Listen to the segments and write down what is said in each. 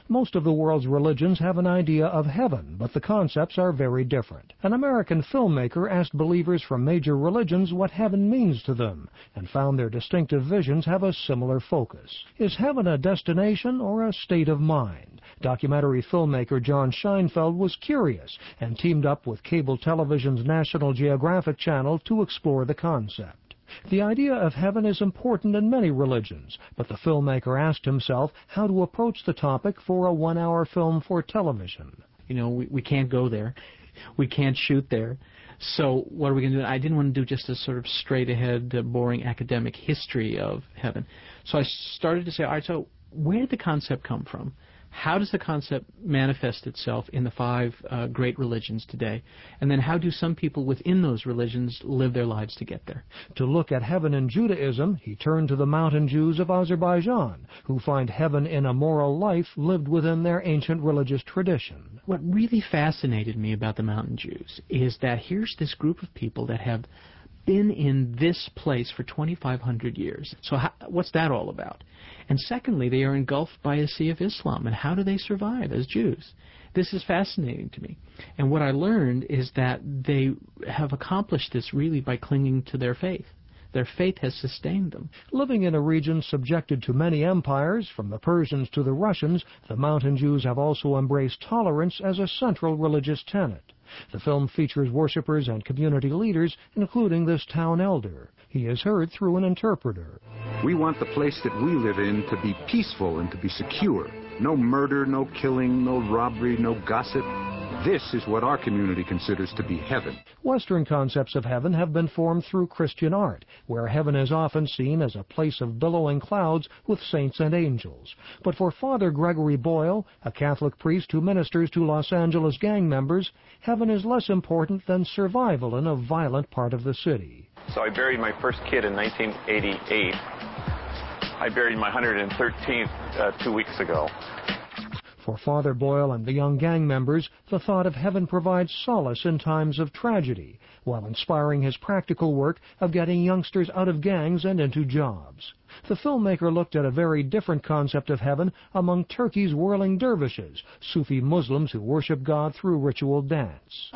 Most of the world's religions have an idea of heaven, but the concepts are very different. An American filmmaker asked believers from major religions what heaven means to them, and found their distinctive visions have a similar focus. Is heaven a destination or a state of mind? Documentary filmmaker John Scheinfeld was curious and teamed up with cable television's National Geographic Channel to explore the concept. The idea of heaven is important in many religions, but the filmmaker asked himself how to approach the topic for a one-hour film for television. You know, we can't go there. We can't shoot there. So what are we going to do? I didn't want to do just a sort of straight-ahead, boring academic history of heaven. So I started to say, all right, so where did the concept come from? How does the concept manifest itself in the five great religions today? And then how do some people within those religions live their lives to get there? To look at heaven in Judaism, he turned to the mountain Jews of Azerbaijan, who find heaven in a moral life lived within their ancient religious tradition. What really fascinated me about the mountain Jews is that here's this group of people that have been in this place for 2,500 years. So what's that all about? And secondly, they are engulfed by a sea of Islam. And how do they survive as Jews? This is fascinating to me. And what I learned is that they have accomplished this really by clinging to their faith. Their faith has sustained them. Living in a region subjected to many empires, from the Persians to the Russians, the mountain Jews have also embraced tolerance as a central religious tenet. The film features worshippers and community leaders, including this town elder. He is heard through an interpreter. We want the place that we live in to be peaceful and to be secure. No murder, no killing, no robbery, no gossip. This is what our community considers to be heaven. Western concepts of heaven have been formed through Christian art, where heaven is often seen as a place of billowing clouds with saints and angels. But for Father Gregory Boyle, a Catholic priest who ministers to Los Angeles gang members, heaven is less important than survival in a violent part of the city. So I buried my first kid in 1988. I buried my 113th 2 weeks ago. For Father Boyle and the young gang members, the thought of heaven provides solace in times of tragedy, while inspiring his practical work of getting youngsters out of gangs and into jobs. The filmmaker looked at a very different concept of heaven among Turkey's whirling dervishes, Sufi Muslims who worship God through ritual dance.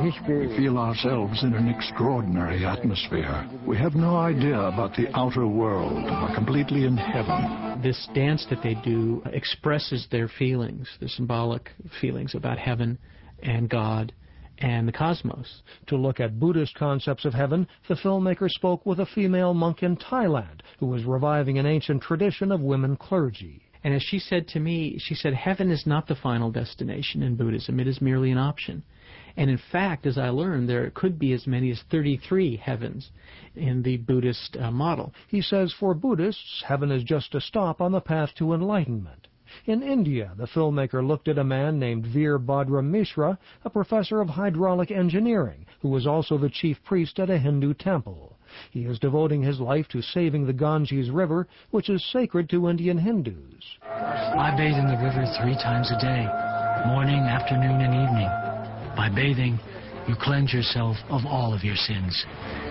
We feel ourselves in an extraordinary atmosphere. We have no idea about the outer world. We're completely in heaven. This dance that they do expresses their feelings, the symbolic feelings about heaven and God and the cosmos. To look at Buddhist concepts of heaven, the filmmaker spoke with a female monk in Thailand who was reviving an ancient tradition of women clergy. And as she said to me, she said, heaven is not the final destination in Buddhism. It is merely an option. And in fact, as I learned, there could be as many as 33 heavens in the Buddhist model. He says for Buddhists, heaven is just a stop on the path to enlightenment. In India, the filmmaker looked at a man named Veer Bhadra Mishra, a professor of hydraulic engineering, who was also the chief priest at a Hindu temple. He is devoting his life to saving the Ganges River, which is sacred to Indian Hindus. I bathe in the river 3 times a day, morning, afternoon, and evening. By bathing, you cleanse yourself of all of your sins.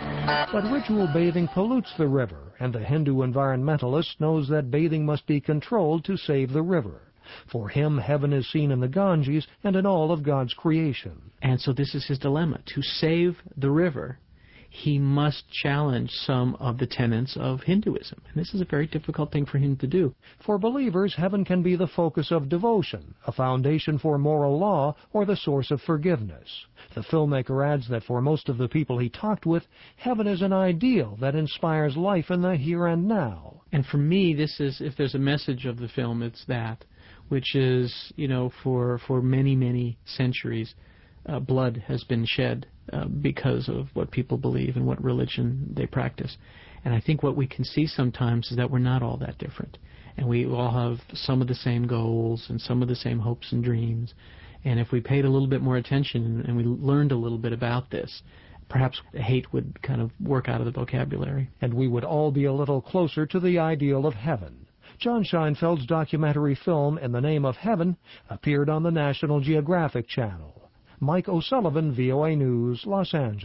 But ritual bathing pollutes the river, and the Hindu environmentalist knows that bathing must be controlled to save the river. For him, heaven is seen in the Ganges and in all of God's creation. And so this is his dilemma. To save the river, he must challenge some of the tenets of Hinduism. And this is a very difficult thing for him to do. For believers, heaven can be the focus of devotion, a foundation for moral law, or the source of forgiveness. The filmmaker adds that for most of the people he talked with, heaven is an ideal that inspires life in the here and now. And for me, this is, if there's a message of the film, it's that, which is, you know, for many, many centuries, blood has been shed because of what people believe and what religion they practice. And I think what we can see sometimes is that we're not all that different. And we all have some of the same goals and some of the same hopes and dreams. And if we paid a little bit more attention and we learned a little bit about this, perhaps hate would kind of work out of the vocabulary. And we would all be a little closer to the ideal of heaven. John Scheinfeld's documentary film, In the Name of Heaven, appeared on the National Geographic Channel. Mike O'Sullivan, VOA News, Los Angeles.